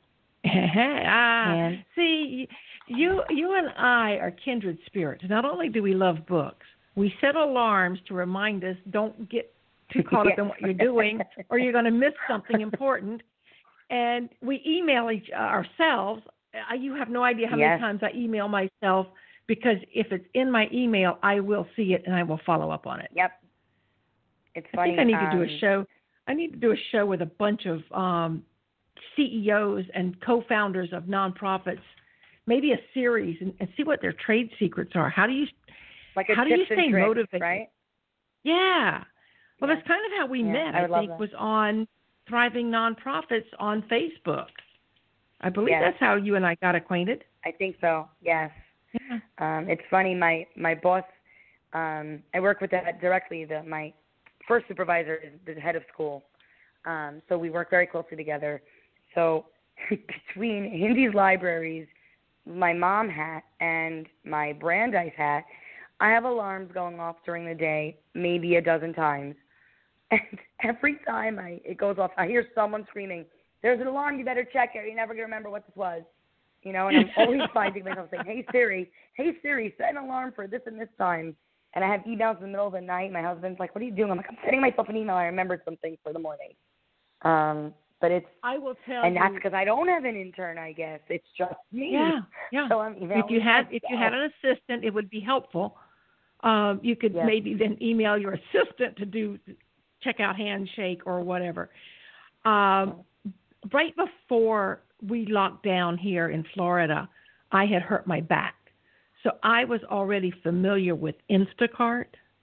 ah, and see, you you and I are kindred spirits. Not only do we love books, we set alarms to remind us don't get too caught up in what you're doing or you're going to miss something important. And we email each ourselves. You have no idea how yes. many times I email myself because if it's in my email, I will see it and I will follow up on it. Yep. It's funny. I think I need um, to do a show. I need to do a show with a bunch of um, C E Os and co-founders of nonprofits, maybe a series, and, and see what their trade secrets are. How do you like a how do you tips and stay tricks, motivated? Right? Yeah. Well, yeah. that's kind of how we yeah, met. I, I think that. was on Thriving Nonprofits on Facebook. I believe yes. that's how you and I got acquainted. I think so. Yes. Yeah. Um, it's funny. My my boss. Um, I work with that directly. The my first supervisor is the head of school. Um, so we work very closely together. So between Hindi's libraries, my mom hat, and my Brandeis hat, I have alarms going off during the day, maybe a dozen times. And every time I it goes off, I hear someone screaming, "There's an alarm, you better check it. You're never going to remember what this was." You know, and I'm always finding myself saying, "Hey, Siri, hey, Siri, set an alarm for this and this time." And I have emails in the middle of the night. My husband's like, "What are you doing?" I'm like, "I'm sending myself an email. I remembered something for the morning." Um, but it's I will tell and you, that's because I don't have an intern. I guess it's just me. Yeah, yeah. So I'm if you had if you had an assistant, it would be helpful. Um, you could yes. maybe then email your assistant to do check out Handshake or whatever. Um, right before we locked down here in Florida, I had hurt my back, so I was already familiar with Instacart.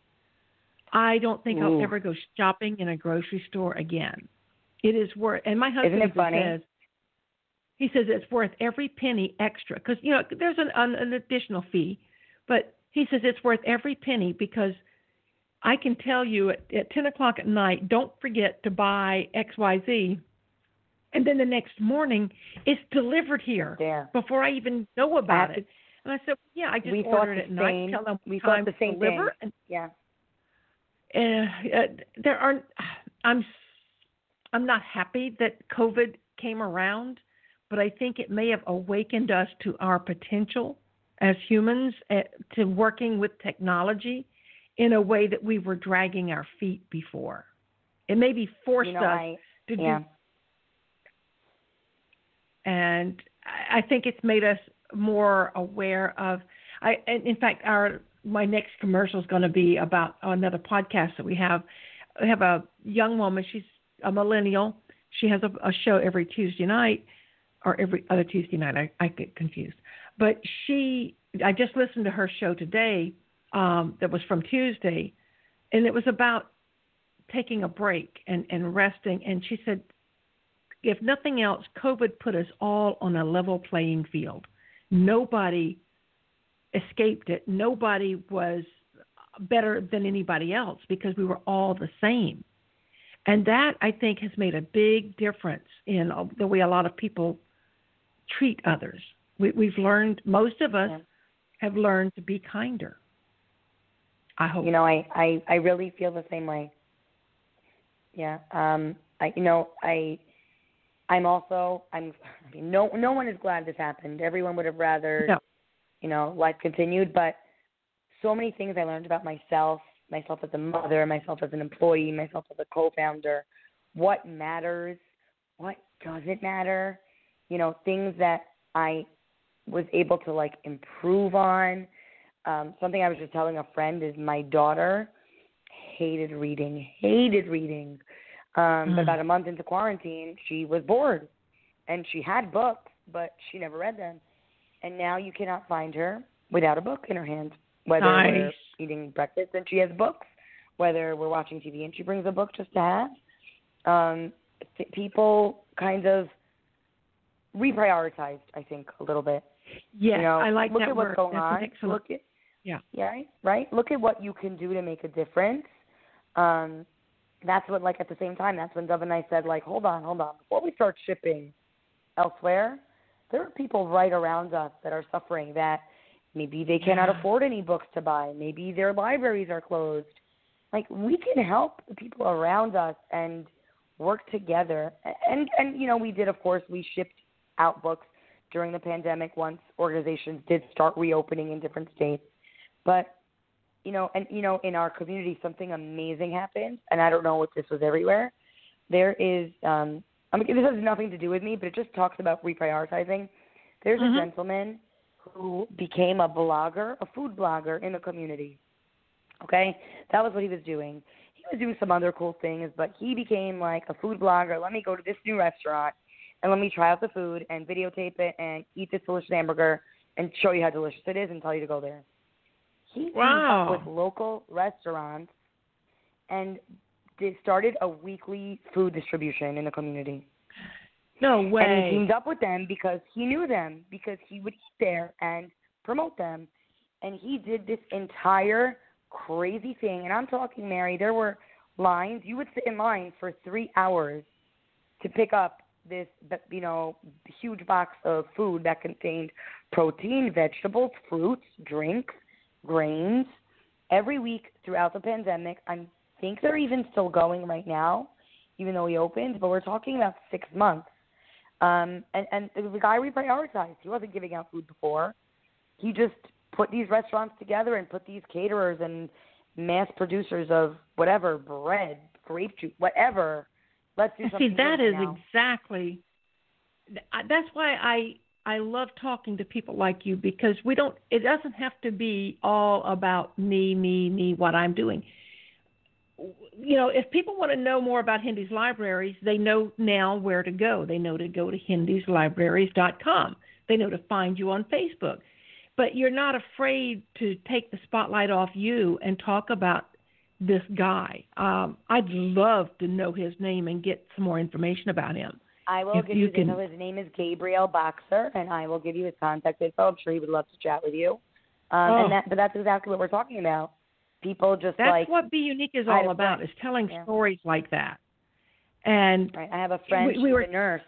I don't think Ooh. I'll ever go shopping in a grocery store again. It is worth, and my husband Isn't it funny? says, he says it's worth every penny extra because, you know, there's an, an, an additional fee, but he says it's worth every penny because I can tell you at, at ten o'clock at night, don't forget to buy X Y Z. And then the next morning, it's delivered here yeah. before I even know about it. And I said, yeah, I just we ordered it at same, night. Tell them we time thought the same to deliver. thing. And, yeah. Uh, uh, there are. I'm. I'm not happy that COVID came around, but I think it may have awakened us to our potential as humans uh, to working with technology in a way that we were dragging our feet before. It maybe forced you know, us I, to yeah. do. And I think it's made us more aware of. I, and in fact, our my next commercial is going to be about another podcast that we have. We have a young woman. She's a millennial. She has a, a show every Tuesday night, or every other Tuesday night. I, I get confused. But she, I just listened to her show today. Um, that was from Tuesday, and it was about taking a break and, and resting. And she said, if nothing else, COVID put us all on a level playing field. Nobody escaped it. Nobody was better than anybody else because we were all the same. And that, I think, has made a big difference in the way a lot of people treat others. We, we've learned, most of us yeah. have learned to be kinder. I hope. You know, I, I, I really feel the same way. Yeah. Um, I, you know, I... I'm also, I'm, I mean, no, no one is glad this happened. Everyone would have rather, no. you know, life continued. But so many things I learned about myself, myself as a mother, myself as an employee, myself as a co-founder, what matters, what doesn't matter, you know, things that I was able to, like, improve on. Um, something I was just telling a friend is my daughter hated reading, hated reading. Um, but about a month into quarantine, she was bored, and she had books, but she never read them. And now you cannot find her without a book in her hand, whether nice. we're eating breakfast and she has books, whether we're watching T V and she brings a book just to have. Um, th- people kind of reprioritized, I think, a little bit. Yes, you know, I like look that at word. what's going That's on. excellent. Look at, yeah, yeah, right. Look at what you can do to make a difference. Um, That's what, like, at the same time, that's when Dove and I said, like, hold on, hold on. Before we start shipping elsewhere, there are people right around us that are suffering that maybe they cannot yeah. afford any books to buy. Maybe their libraries are closed. Like, we can help the people around us and work together. And, and you know, we did, of course, we shipped out books during the pandemic once organizations did start reopening in different states. But You know, and, you know, in our community, something amazing happened, and I don't know if this was everywhere. There is, um, I mean, this has nothing to do with me, but it just talks about reprioritizing. There's mm-hmm. a gentleman who became a blogger, a food blogger in the community, okay? That was what he was doing. He was doing some other cool things, but he became like a food blogger. Let me go to this new restaurant, and let me try out the food and videotape it and eat this delicious hamburger and show you how delicious it is and tell you to go there. He teamed wow. up with local restaurants and did, started a weekly food distribution in the community. No way. And he teamed up with them because he knew them, because he would eat there and promote them. And he did this entire crazy thing. And I'm talking, Mary, there were lines. You would sit in line for three hours to pick up this, you know, huge box of food that contained protein, vegetables, fruits, drinks, grains, every week throughout the pandemic. I think they're even still going right now, even though we opened, but we're talking about six months. Um, and, and the guy reprioritized. He wasn't giving out food before. He just put these restaurants together and put these caterers and mass producers of whatever, bread, grape juice, whatever. Let's do something. See, that is now. exactly, that's why I I love talking to people like you, because we don't, it doesn't have to be all about me, me, me, what I'm doing. You know, if people want to know more about Hindy's Libraries, they know now where to go. They know to go to hindys libraries dot com. They know to find you on Facebook. But you're not afraid to take the spotlight off you and talk about this guy. Um, I'd love to know his name and get some more information about him. I will if give you you can... his name is Gabriel Boxer, and I will give you his contact info. I'm sure he would love to chat with you. Um, oh. and that, but that's exactly what we're talking about. People just That's like what Be Unique is I had all a about, friend- is telling yeah. stories like that. And Right. I have a friend, we, we she's were, a nurse,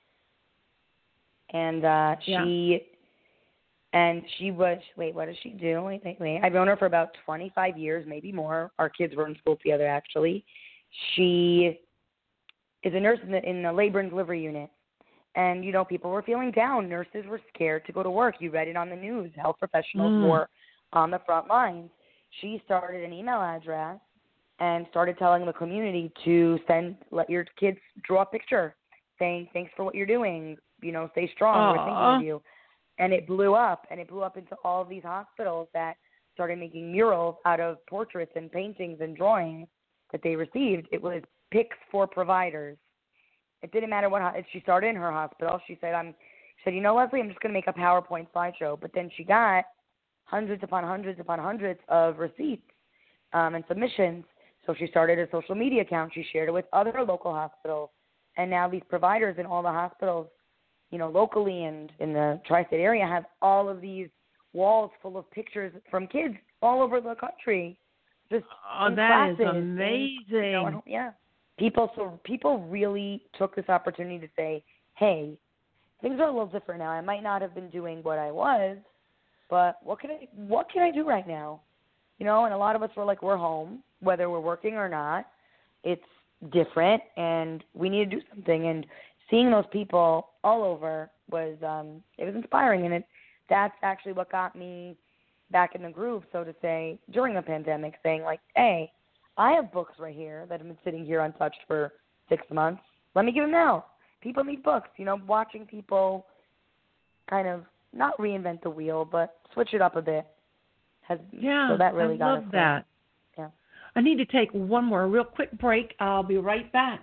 and uh, Yeah. she and she was, wait, what does she do? Wait, wait, wait. I've known her for about twenty-five years, maybe more. Our kids were in school together, actually. She is a nurse in the, in the labor and delivery unit. And, you know, people were feeling down. Nurses were scared to go to work. You read it on the news. Health professionals Mm. were on the front lines. She started an email address and started telling the community to send, let your kids draw a picture saying, thanks for what you're doing. You know, stay strong. We're thinking Aw. of you. And it blew up, and it blew up into all of these hospitals that started making murals out of portraits and paintings and drawings that they received. It was pics for providers. It didn't matter what ho- she started in her hospital. She said, "I'm." She said, "You know, Leslie, I'm just going to make a PowerPoint slideshow." But then she got hundreds upon hundreds upon hundreds of receipts um, and submissions. So she started a social media account. She shared it with other local hospitals, and now these providers in all the hospitals, you know, locally and in the tri-state area, have all of these walls full of pictures from kids all over the country. Just oh, in that is classes, amazing. in, you know, and- yeah. People, so people really took this opportunity to say, hey, things are a little different now. I might not have been doing what I was, but what can I, what can I do right now? You know, and a lot of us were like, we're home, whether we're working or not. It's different, and we need to do something. And seeing those people all over was, um, it was inspiring, and it, that's actually what got me back in the groove, so to say, during the pandemic, saying like, hey, I have books right here that have been sitting here untouched for six months. Let me give them out. People need books. You know, watching people kind of not reinvent the wheel, but switch it up a bit. Has, Yeah, so that really I got love us that. there. Yeah. I need to take one more real quick break. I'll be right back.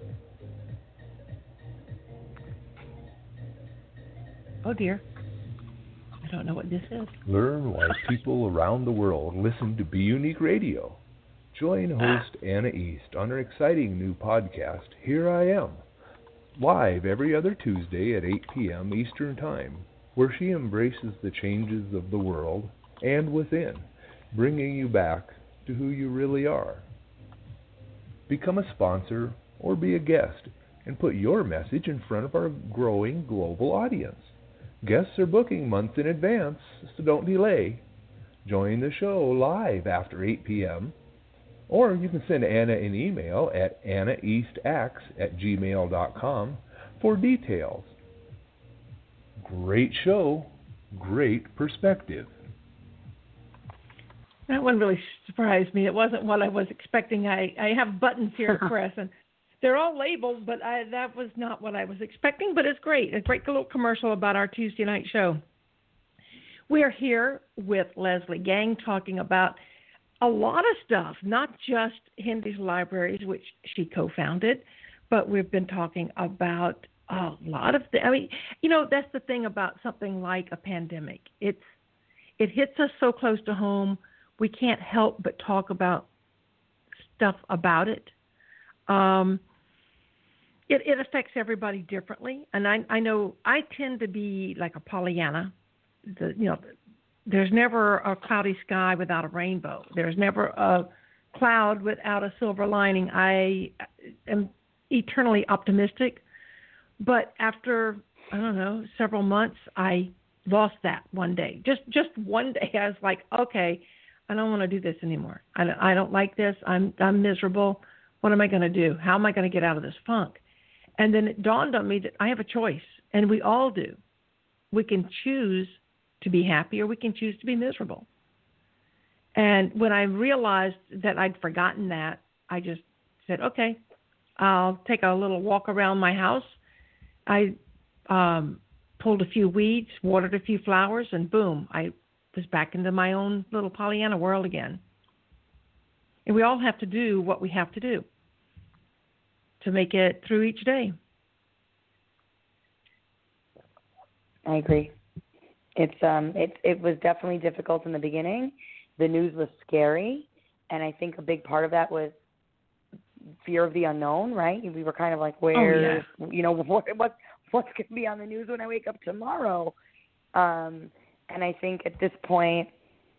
Oh, dear. I don't know what this is. Learn why people around the world listen to Be Unique Radio. Join host Anna East on her exciting new podcast, Here I Am, live every other Tuesday at eight p.m. Eastern Time, where she embraces the changes of the world and within, bringing you back to who you really are. Become a sponsor or be a guest and put your message in front of our growing global audience. Guests are booking months in advance, so don't delay. Join the show live after eight p.m. Or you can send Anna an email at annaeastacts at gmail dot com for details. Great show, great perspective. That one really surprised me. It wasn't what I was expecting. I, I have buttons here to press, and they're all labeled, but I, that was not what I was expecting. But it's great. A great little commercial about our Tuesday night show. We are here with Leslie Gang talking about a lot of stuff, not just Hindy's Libraries, which she co-founded, but we've been talking about a lot of things. I mean, you know, that's the thing about something like a pandemic. It's it hits us so close to home, we can't help but talk about stuff about it. Um, it, it affects everybody differently, and I, I know I tend to be like a Pollyanna. The, you know, there's never a cloudy sky without a rainbow. There's never a cloud without a silver lining. I am eternally optimistic, but after, I don't know, several months, I lost that one day. Just just one day, I was like, okay, I don't want to do this anymore. I don't, I don't like this. I'm I'm miserable. What am I going to do? How am I going to get out of this funk? And then it dawned on me that I have a choice, and we all do. We can choose to be happy, or we can choose to be miserable. And when I realized that I'd forgotten that, I just said, okay, I'll take a little walk around my house. I um, pulled a few weeds, watered a few flowers, and boom, I was back into my own little Pollyanna world again. And we all have to do what we have to do to make it through each day. I agree. It's um it it was definitely difficult in the beginning. The news was scary, and I think a big part of that was fear of the unknown, right? We were kind of like, where, oh, yeah. you know, what what what's going to be on the news when I wake up tomorrow? Um, and I think at this point,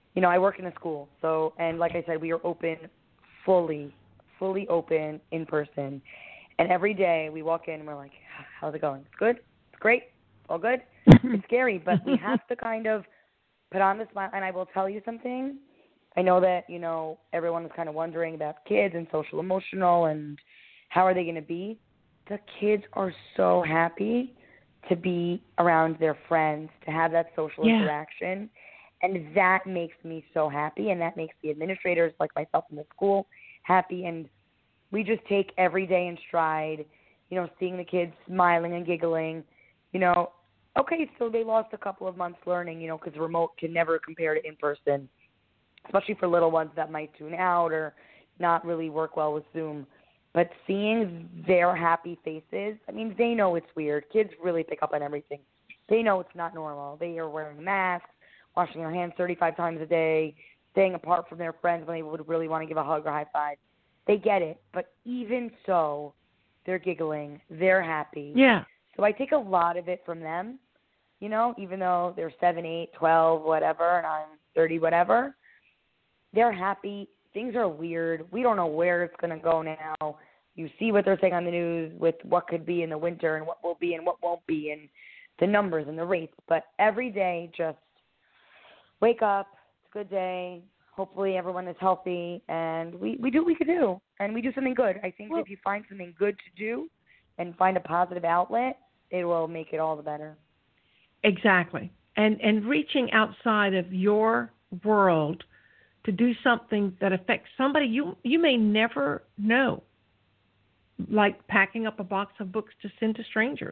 you know, I work in a school, so, and like I said, we are open fully, fully open in person. And every day we walk in and we're like, how's it going? It's good? It's great? All good? It's scary, but we have to kind of put on the smile. And I will tell you something. I know that, you know, everyone is kind of wondering about kids and social emotional and how are they going to be. The kids are so happy to be around their friends, to have that social yeah. interaction. And that makes me so happy, and that makes the administrators, like myself in the school, happy. And we just take every day in stride, you know, seeing the kids smiling and giggling. You know, okay, so they lost a couple of months learning, you know, because remote can never compare to in-person, especially for little ones that might tune out or not really work well with Zoom. But seeing their happy faces, I mean, they know it's weird. Kids really pick up on everything. They know it's not normal. They are wearing masks, washing their hands thirty-five times a day, staying apart from their friends when they would really want to give a hug or high five. They get it. But even so, they're giggling. They're happy. Yeah. So I take a lot of it from them, you know, even though they're seven, eight, twelve, whatever, and I'm thirty, whatever. They're happy. Things are weird. We don't know where it's going to go now. You see what they're saying on the news with what could be in the winter and what will be and what won't be and the numbers and the rates. But every day, just wake up. It's a good day. Hopefully everyone is healthy. And we, we do what we could do. And we do something good. I think well, if you find something good to do and find a positive outlet, it will make it all the better. Exactly. And and reaching outside of your world to do something that affects somebody you you may never know, like packing up a box of books to send to strangers.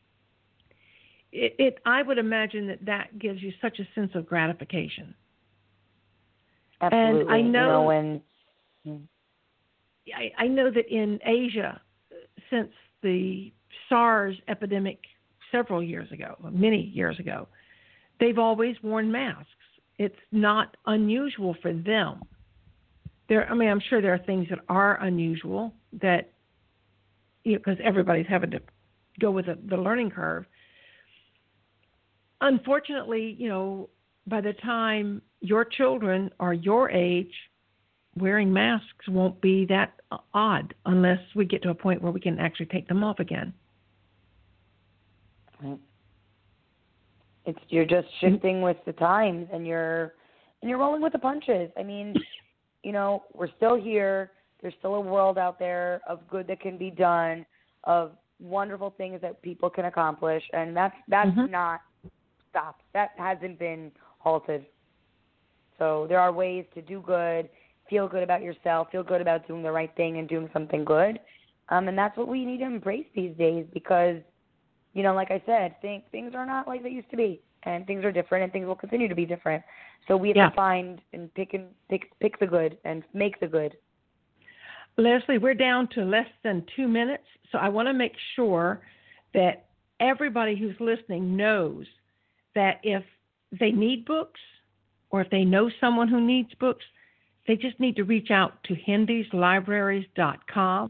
It, it I would imagine that that gives you such a sense of gratification. Absolutely. And I know, you know when, I, I know that in Asia, since the SARS epidemic several years ago, many years ago, they've always worn masks. It's not unusual for them. There, I mean, I'm sure there are things that are unusual that, you know, because everybody's having to go with the, the learning curve. Unfortunately, you know, by the time your children are your age, wearing masks won't be that odd unless we get to a point where we can actually take them off again. It's you're just shifting with the times, and you're and you're rolling with the punches. I mean, you know, we're still here. There's still a world out there of good that can be done, of wonderful things that people can accomplish, and that's that's mm-hmm. not stopped. That hasn't been halted. So there are ways to do good, feel good about yourself, feel good about doing the right thing and doing something good, um, and that's what we need to embrace these days because. You know, like I said, think, things are not like they used to be, and things are different, and things will continue to be different. So we have yeah. to find and pick and pick pick the good and make the good. Leslie, we're down to less than two minutes, so I want to make sure that everybody who's listening knows that if they need books or if they know someone who needs books, they just need to reach out to hindis libraries dot com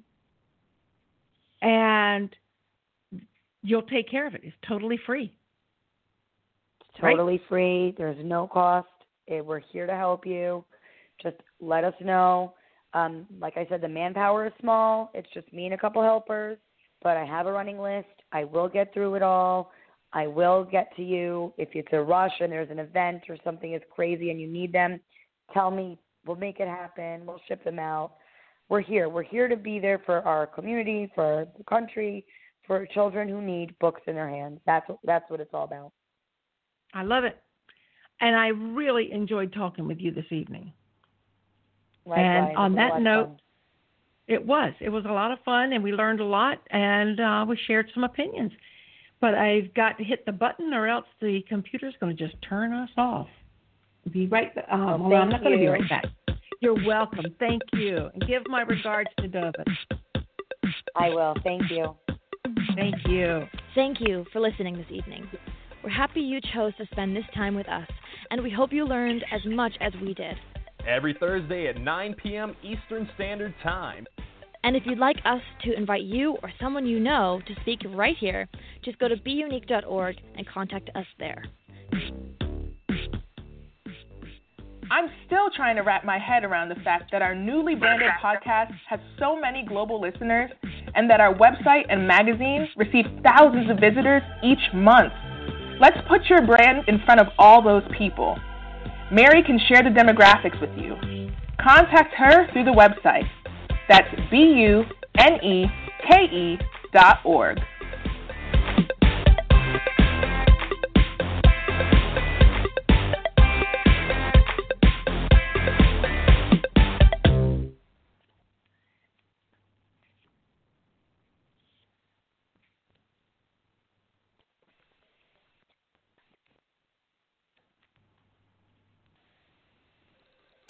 and you'll take care of it. It's totally free. It's totally right? free. There's no cost. We're here to help you. Just let us know. Um, like I said, the manpower is small. It's just me and a couple helpers. But I have a running list. I will get through it all. I will get to you. If it's a rush and there's an event or something is crazy and you need them, tell me. We'll make it happen. We'll ship them out. We're here. We're here to be there for our community, for the country, for children who need books in their hands. That's that's what it's all about. I love it. And I really enjoyed talking with you this evening. Likewise, and on that note, fun. it was. It was a lot of fun, and we learned a lot, and uh, we shared some opinions. But I've got to hit the button or else the computer's going to just turn us off. Be right back. Um, oh, well, I'm not going to be right back. You're welcome. Thank you. And give my regards to David. I will. Thank you. Thank you. Thank you for listening this evening. We're happy you chose to spend this time with us, and we hope you learned as much as we did. Every Thursday at nine p.m. Eastern Standard Time. And if you'd like us to invite you or someone you know to speak right here, just go to be unique dot org and contact us there. I'm still trying to wrap my head around the fact that our newly branded podcast has so many global listeners and that our website and magazine receive thousands of visitors each month. Let's put your brand in front of all those people. Mary can share the demographics with you. Contact her through the website. That's B U N E K E dot org.